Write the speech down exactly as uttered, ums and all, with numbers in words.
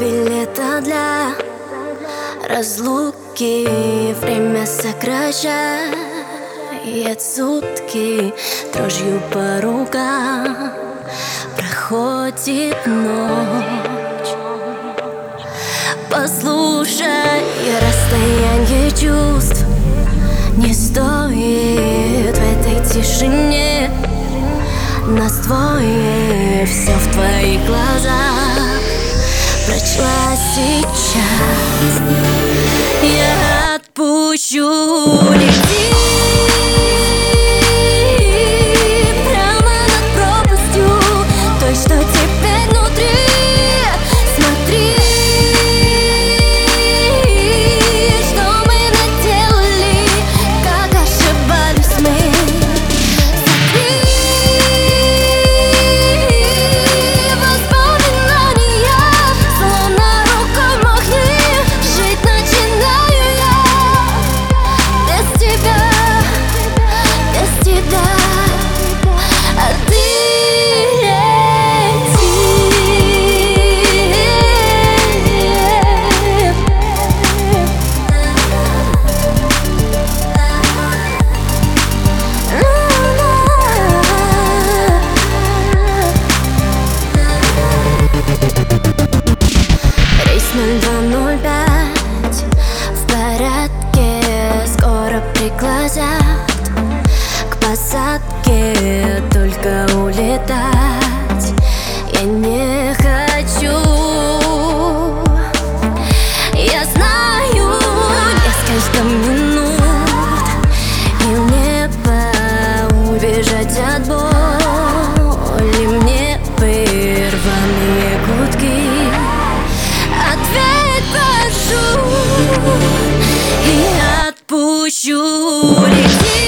билета для разлуки. Время сокращает сутки, дрожью по рукам проходит ночь. Послушай, расстояние чувств не стоит в этой тишине. Нас двое, все в твоих глазах прочла сейчас. Я отпущу, лети прямо над пропастью той, что теперь внутри. Смотри, что мы наделали, как ошибались мы. Смотри, воспоминания, словно рукой махни. Жить начинаю я без тебя, без тебя. А ты ноль два ноль пять в порядке, скоро пригласят к посадке. Только улетать я не хочу. Я знаю, несколько минут и мне убежать от боли. Мне вырванные гудки. Ответь, прошу, и отпущу, лети.